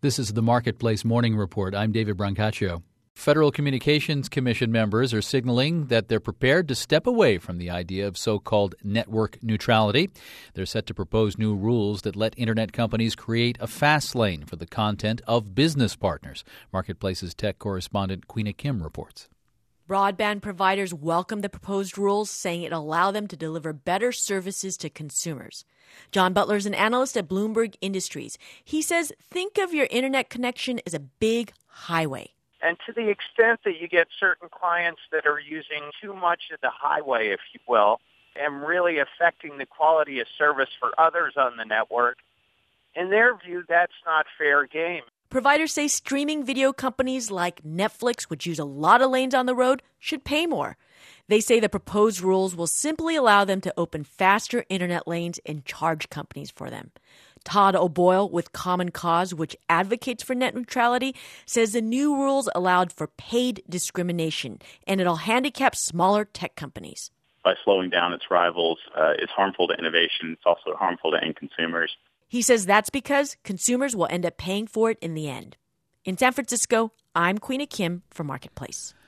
This is the Marketplace Morning Report. I'm David Brancaccio. Federal Communications Commission members are signaling that they're prepared to step away from the idea of so-called network neutrality. They're set to propose new rules that let Internet companies create a fast lane for the content of business partners. Marketplace's tech correspondent Queena Kim reports. Broadband providers welcome the proposed rules, saying it allow them to deliver better services to consumers. John Butler is an analyst at Bloomberg Industries. He says, think of your Internet connection as a big highway. And to the extent that you get certain clients that are using too much of the highway, if you will, and really affecting the quality of service for others on the network, in their view, that's not fair game. Providers say streaming video companies like Netflix, which use a lot of lanes on the road, should pay more. They say the proposed rules will simply allow them to open faster Internet lanes and charge companies for them. Todd O'Boyle with Common Cause, which advocates for net neutrality, says the new rules allowed for paid discrimination, and it'll handicap smaller tech companies. By slowing down its rivals, it's harmful to innovation. It's also harmful to end consumers. He says that's because consumers will end up paying for it in the end. In San Francisco, I'm Queena Kim for Marketplace.